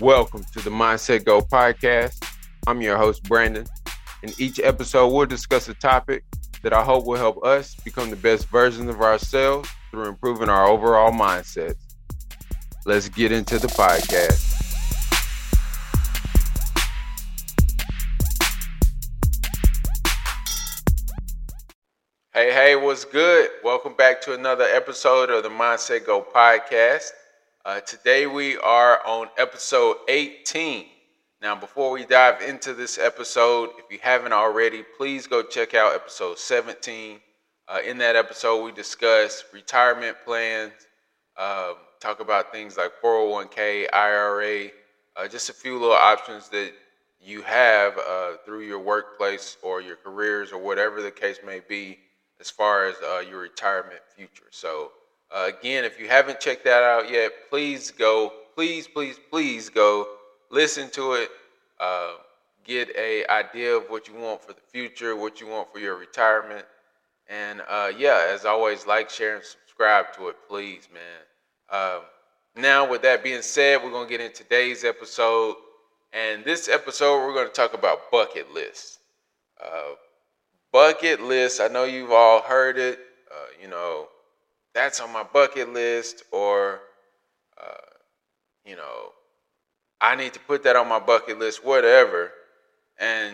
Welcome to the Mindset Go podcast. I'm your host, Brandon. In each episode, we'll discuss a topic that I hope will help us become the best versions of ourselves through improving our overall mindsets. Let's get into the podcast. Hey, what's good? Welcome back to another episode of the Mindset Go podcast. Today we are on episode 18. Now, before we dive into this episode, if you haven't already, please go check out episode 17. In that episode, we discuss retirement plans, talk about things like 401k, IRA, just a few little options that you have through your workplace or your careers or whatever the case may be as far as your retirement future. So, again, if you haven't checked that out yet, please go listen to it. Get an idea of what you want for the future, what you want for your retirement. And as always, like, share, and subscribe to it, please, man. Now, with that being said, we're going to get into today's episode. And this episode, we're going to talk about bucket lists. Bucket list, I know you've all heard it, that's on my bucket list, or, I need to put that on my bucket list, whatever. And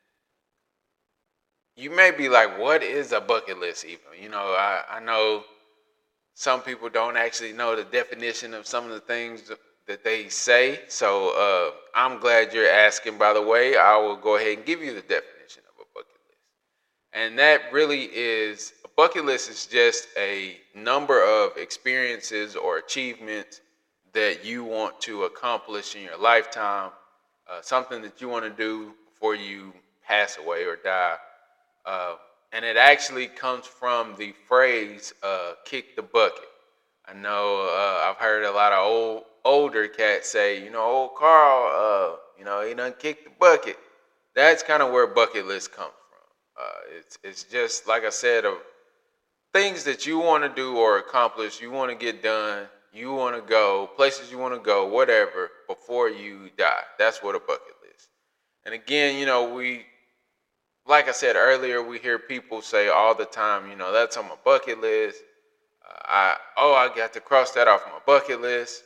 you may be like, what is a bucket list even? I know some people don't actually know the definition of some of the things that they say. So I'm glad you're asking, by the way. I will go ahead and give you the definition of a bucket list. And that really is, a bucket list is just a number of experiences or achievements that you want to accomplish in your lifetime, something that you want to do before you pass away or die. And it actually comes from the phrase, kick the bucket. I know I've heard a lot of older cats say, old Carl, he done kicked the bucket. That's kind of where bucket list comes from. It's just, like I said, of things that you want to do or accomplish, you want to get done, you want to go, places you want to go, whatever, before you die. That's what a bucket list. And again, like I said earlier, we hear people say all the time, that's on my bucket list. I got to cross that off my bucket list.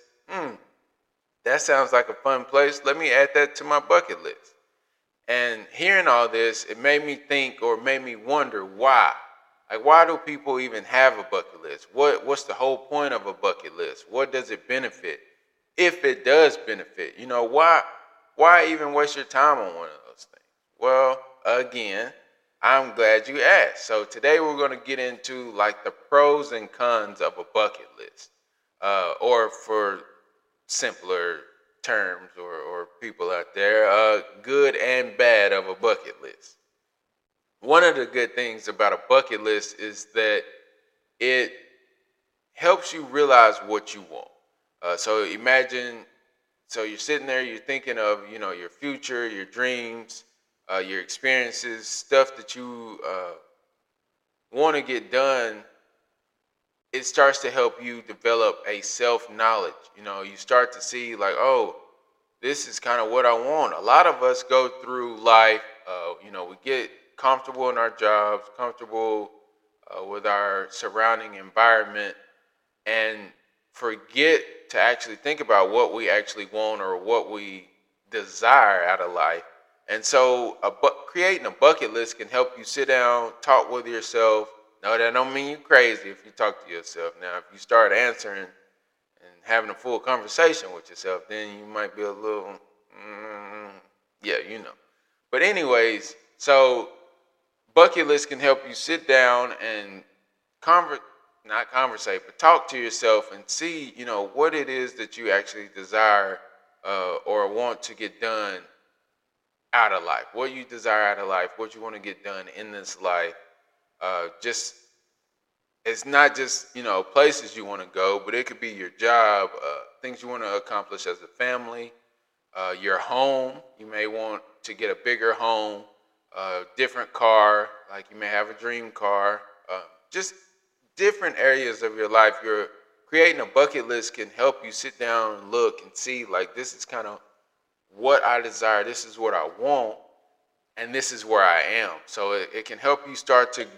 That sounds like a fun place. Let me add that to my bucket list. And hearing all this, it made me think, or made me wonder why. Like, why do people even have a bucket list? What's the whole point of a bucket list? What does it benefit? If it does benefit, why even waste your time on one of those things? Well, again, I'm glad you asked. So today we're going to get into like the pros and cons of a bucket list, or for simpler terms or people out there, good and bad of a bucket list. One of the good things about a bucket list is that it helps you realize what you want. So imagine, you're sitting there, you're thinking of, your future, your dreams, your experiences, stuff that you want to get done. It starts to help you develop a self-knowledge. You start to see like, oh, this is kind of what I want. A lot of us go through life, we get comfortable in our jobs, comfortable with our surrounding environment, and forget to actually think about what we actually want or what we desire out of life. And so creating a bucket list can help you sit down, talk with yourself. No, that don't mean you're crazy if you talk to yourself. Now, if you start answering and having a full conversation with yourself, then you might be a little, But anyways, so bucket list can help you sit down and talk to yourself and see, what it is that you actually desire or want to get done out of life. What you desire out of life, what you want to get done in this life. It's not just, places you want to go, but it could be your job, things you want to accomplish as a family, your home. You may want to get a bigger home, different car, like you may have a dream car, just different areas of your life. You're creating a bucket list can help you sit down and look and see, like, this is kind of what I desire. This is what I want, and this is where I am. So it can help you start to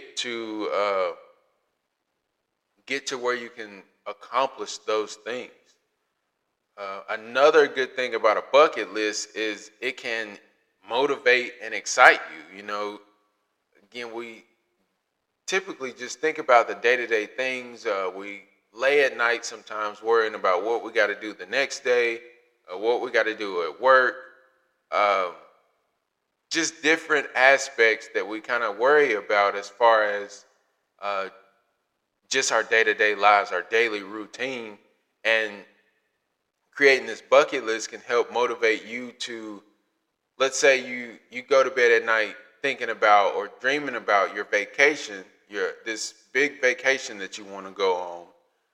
get to where you can accomplish those things. Another good thing about a bucket list is it can motivate and excite you. Again, we typically just think about the day-to-day things. We lay at night sometimes worrying about what we got to do the next day, what we got to do at work, um, just different aspects that we kind of worry about as far as uh, just our day-to-day lives, our daily routine. And creating this bucket list can help motivate you to, let's say you go to bed at night thinking about or dreaming about your vacation, this big vacation that you want to go on.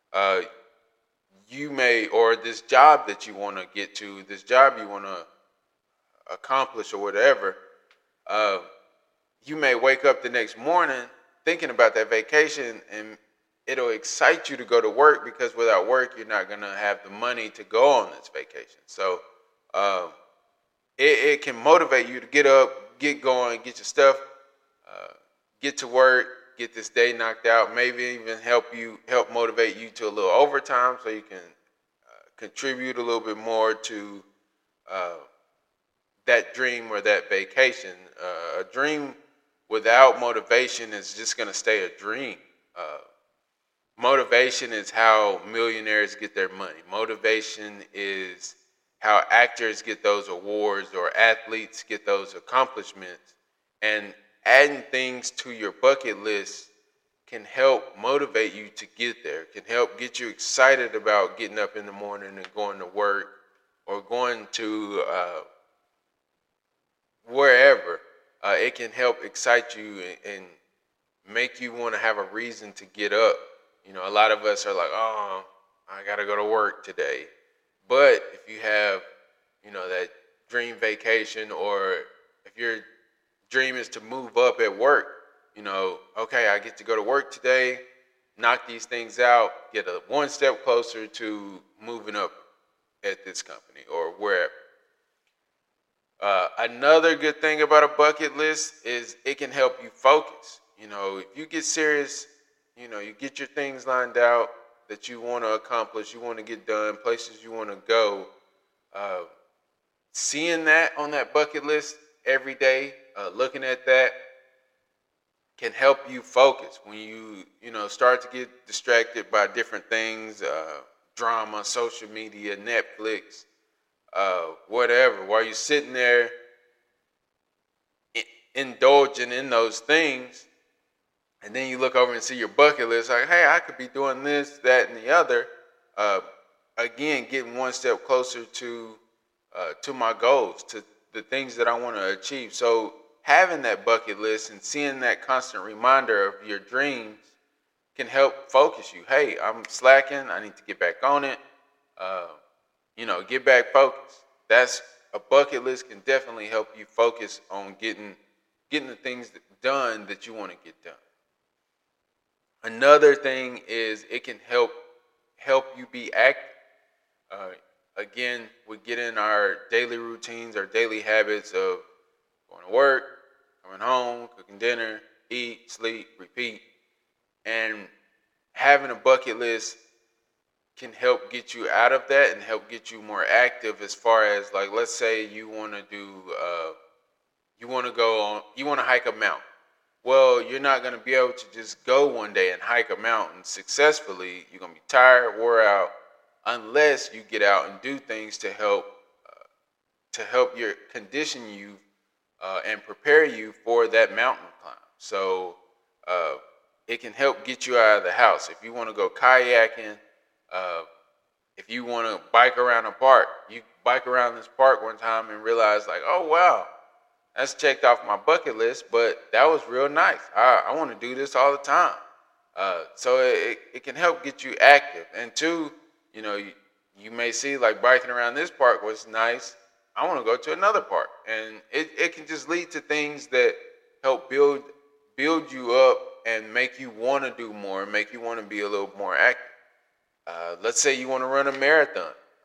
You may, or this job that you want to get to, this job you want to accomplish or whatever. uh, you may wake up the next morning thinking about that vacation, and it'll excite you to go to work, because without work you're not going to have the money to go on this vacation. So um, it can motivate you to get up, get going, get your stuff, uh, get to work, get this day knocked out. Maybe even help motivate you to a little overtime, so you can contribute a little bit more to uh, that dream or that vacation. A dream without motivation is just going to stay a dream. Uh, Motivation is how millionaires get their money. Motivation is how actors get those awards or athletes get those accomplishments. And adding things to your bucket list can help motivate you to get there, can help get you excited about getting up in the morning and going to work, or going to wherever. It can help excite you and make you want to have a reason to get up. A lot of us are like, oh, I got to go to work today. But if you have, that dream vacation, or if your dream is to move up at work, okay, I get to go to work today, knock these things out, get one step closer to moving up at this company or wherever. Another good thing about a bucket list is it can help you focus. If you get serious, you get your things lined out that you want to accomplish, you want to get done, places you want to go. Uh, Seeing that on that bucket list every day, looking at that, can help you focus when you start to get distracted by different things, drama, social media, Netflix, whatever. While you're sitting there indulging in those things, and then you look over and see your bucket list, like, hey, I could be doing this, that, and the other. Uh, Again, getting one step closer to my goals, to the things that I want to achieve. So having that bucket list and seeing that constant reminder of your dreams can help focus you. Hey, I'm slacking. I need to get back on it. Get back focused. That's a bucket list can definitely help you focus on getting the things done that you want to get done. Another thing is it can help you be active. Uh, Again, we get in our daily routines, our daily habits of going to work, coming home, cooking dinner, eat, sleep, repeat. And having a bucket list can help get you out of that and help get you more active, as far as, like, let's say you want to hike a mountain. Well, you're not going to be able to just go one day and hike a mountain successfully. You're going to be tired, wore out, unless you get out and do things to help your condition you and prepare you for that mountain climb. So uh, it can help get you out of the house. If you want to go kayaking, uh, if you want to bike around a park, you bike around this park one time and realize, like, oh wow, that's checked off my bucket list, but that was real nice. I want to do this all the time. So it can help get you active. And two, you may see, like, biking around this park was nice. I want to go to another park. And it can just lead to things that help build you up and make you want to do more, and make you want to be a little more active. Let's say you want to run a marathon.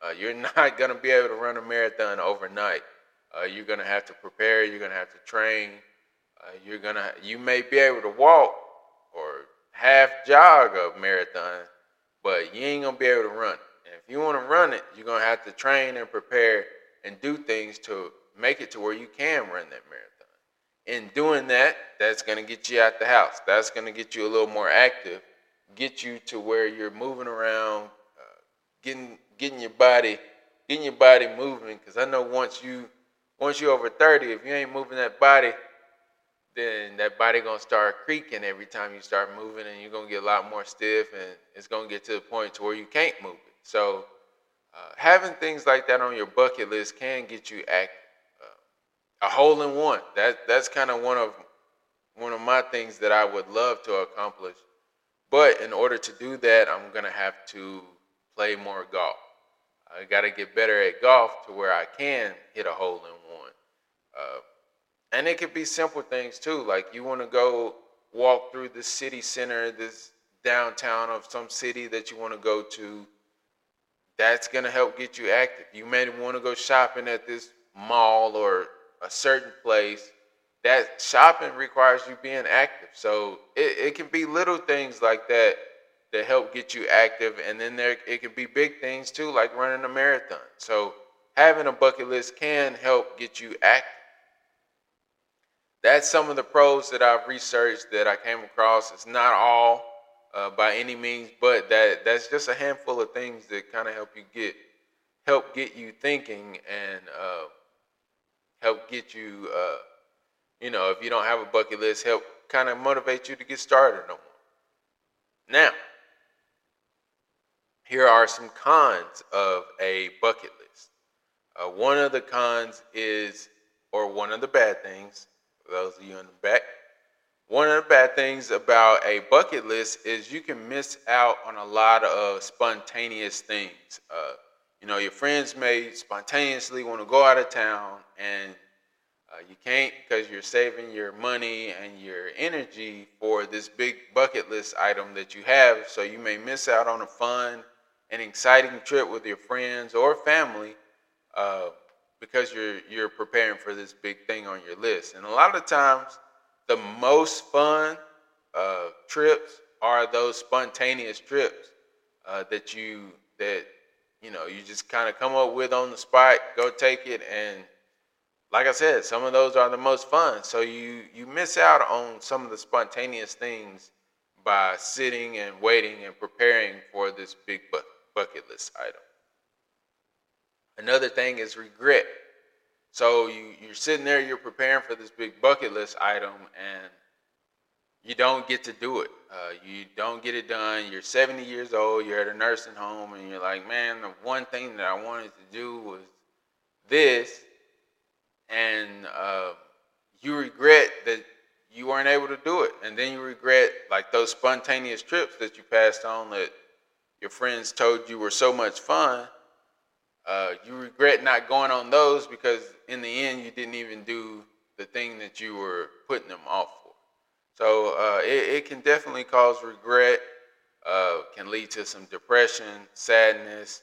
You're not gonna be able to run a marathon overnight. You're gonna have to prepare. You're gonna have to train. You may be able to walk or half jog a marathon, but you ain't gonna be able to run it. And if you want to run it, you're gonna have to train and prepare and do things to make it to where you can run that marathon. In doing that, that's gonna get you out the house. That's gonna get you a little more active, get you to where you're moving around, getting your body moving. Because I know once you over 30, if you ain't moving that body, then that body gonna start creaking every time you start moving, and you're gonna get a lot more stiff, and it's gonna get to the point to where you can't move it. So having things like that on your bucket list can get you active. A hole in one. That's kind of one of my things that I would love to accomplish. But in order to do that, I'm gonna have to play more golf. I got to get better at golf to where I can hit a hole in one. And it could be simple things too, like you want to go walk through the city center, this downtown of some city that you want to go to. That's going to help get you active. You may want to go shopping at this mall or a certain place. That shopping requires you being active. So it can be little things like that that help get you active. And then it can be big things too, like running a marathon. So having a bucket list can help get you active. That's some of the pros that I've researched that I came across. It's not all by any means, but that's just a handful of things that kind of help get you thinking, and help get you, if you don't have a bucket list, help kind of motivate you to get started on one. Now, here are some cons of a bucket list. One of the cons is, or one of the bad things, for those of you in the back, one of the bad things about a bucket list is you can miss out on a lot of spontaneous things. Your friends may spontaneously want to go out of town, and you can't because you're saving your money and your energy for this big bucket list item that you have. So you may miss out on a fun and exciting trip with your friends or family because you're preparing for this big thing on your list. And a lot of times, the most fun trips are those spontaneous trips that you just kind of come up with on the spot, go take it, and like I said, some of those are the most fun. So you miss out on some of the spontaneous things by sitting and waiting and preparing for this big bucket list item. Another thing is regret. So you're sitting there, you're preparing for this big bucket list item, and you don't get to do it. You don't get it done. You're 70 years old, you're at a nursing home, and you're like, man, the one thing that I wanted to do was this, and you regret that you weren't able to do it. And then you regret like those spontaneous trips that you passed on that your friends told you were so much fun. You regret not going on those because in the end you didn't even do the thing that you were putting them off for. So it can definitely cause regret, can lead to some depression, sadness.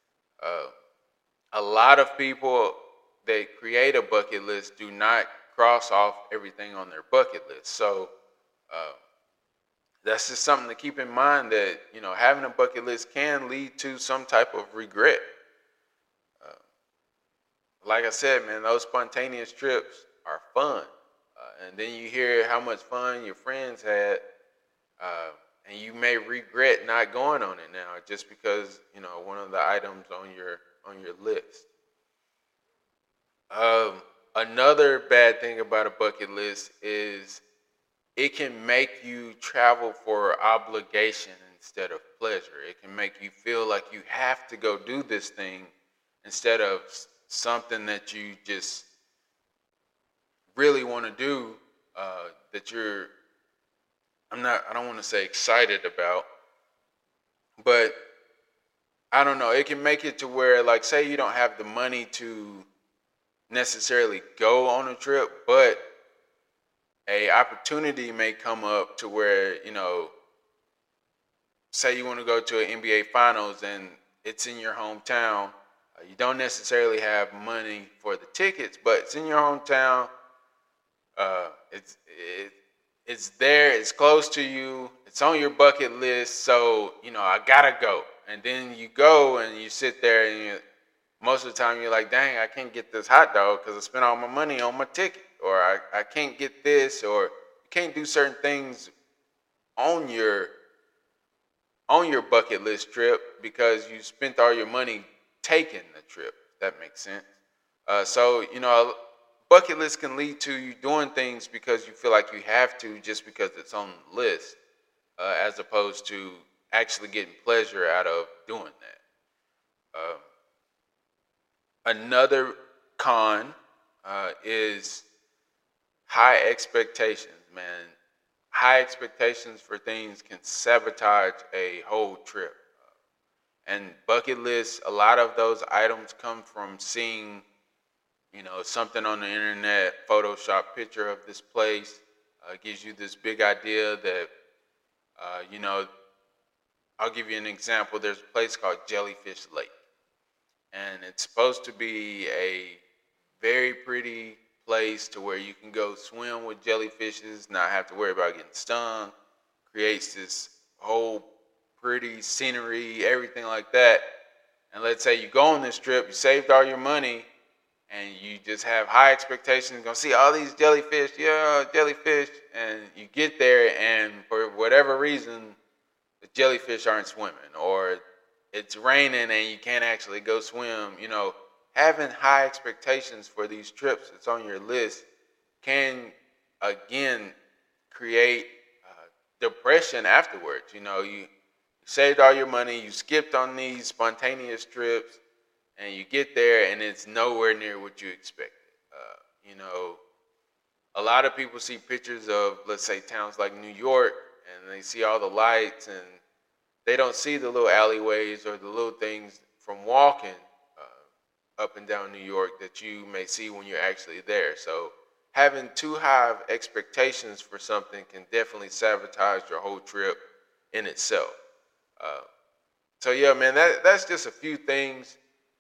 A lot of people that create a bucket list do not cross off everything on their bucket list. So that's just something to keep in mind, that having a bucket list can lead to some type of regret. Like I said, man, those spontaneous trips are fun. And then you hear how much fun your friends had, and you may regret not going on it now just because, one of the items on your list. Another bad thing about a bucket list is it can make you travel for obligation instead of pleasure. It can make you feel like you have to go do this thing instead of something that you just really want to do, that I don't want to say excited about, but I don't know, it can make it to where, like, say you don't have the money to necessarily go on a trip, but a opportunity may come up to where, say you want to go to an NBA Finals and it's in your hometown, You don't necessarily have money for the tickets, but it's in your hometown. Uh, it's it's there. It's close to you. It's on your bucket list. So I gotta go. And then you go and you sit there, and most of the time you're like, dang, I can't get this hot dog because I spent all my money on my ticket, or I can't get this, or you can't do certain things on your bucket list trip because you spent all your money taking the trip. If that makes sense. So bucket list can lead to you doing things because you feel like you have to, just because it's on the list, as opposed to actually getting pleasure out of doing that. Another con is high expectations, man. High expectations for things can sabotage a whole trip. And bucket lists, a lot of those items come from seeing, something on the internet, Photoshop picture of this place, gives you this big idea that, I'll give you an example. There's a place called Jellyfish Lake, and it's supposed to be a very pretty place to where you can go swim with jellyfishes, not have to worry about getting stung. Creates this whole pretty scenery, everything like that. And let's say you go on this trip, you saved all your money, and you just have high expectations. You're gonna see all these jellyfish, and you get there, and for whatever reason, the jellyfish aren't swimming, or it's raining and you can't actually go swim. Having high expectations for these trips that's on your list can, again, create depression afterwards. You saved all your money, you skipped on these spontaneous trips, and you get there and it's nowhere near what you expected. A lot of people see pictures of, let's say, towns like New York, and they see all the lights, and they don't see the little alleyways or the little things from walking up and down New York that you may see when you're actually there. So having too high of expectations for something can definitely sabotage your whole trip in itself. So yeah, man, that's just a few things,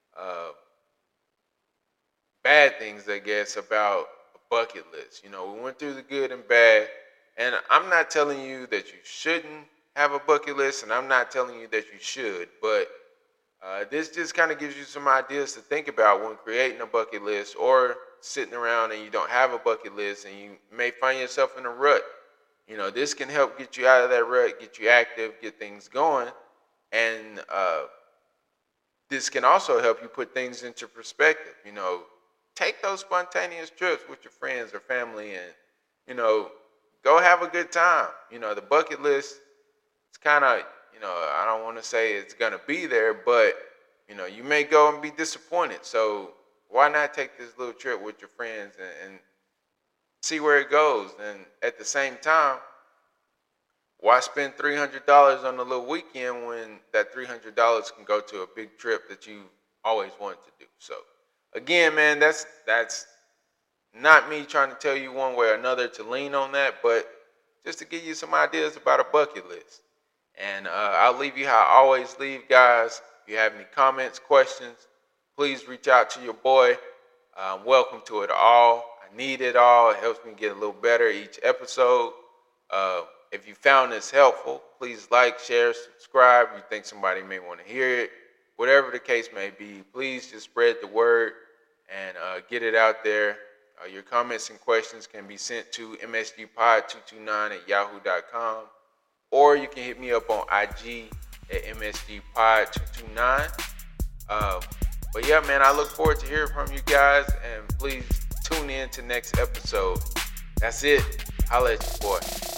bad things, I guess, about a bucket list. We went through the good and bad, and I'm not telling you that you shouldn't have a bucket list, and I'm not telling you that you should, but this just kind of gives you some ideas to think about when creating a bucket list, or sitting around and you don't have a bucket list and you may find yourself in a rut. This can help get you out of that rut, get you active, get things going. And this can also help you put things into perspective. Take those spontaneous trips with your friends or family, and, go have a good time. The bucket list, it's kind of, I don't want to say it's going to be there, but, you may go and be disappointed. So why not take this little trip with your friends and see where it goes? And at the same time, why spend $300 on a little weekend when that $300 can go to a big trip that you always wanted to do? So again, man, that's not me trying to tell you one way or another to lean on that, but just to give you some ideas about a bucket list. And I'll leave you how I always leave, guys. If you have any comments, questions, please reach out to your boy. I'm welcome to it all. I need it all. It helps me get a little better each episode. If you found this helpful, please like, share, subscribe. You think somebody may want to hear it. Whatever the case may be, please just spread the word and get it out there. Your comments and questions can be sent to msgpod229@yahoo.com, or you can hit me up on IG at msgpod229. But yeah, man, I look forward to hearing from you guys, and please tune in to next episode. That's it. Holla at you, boy.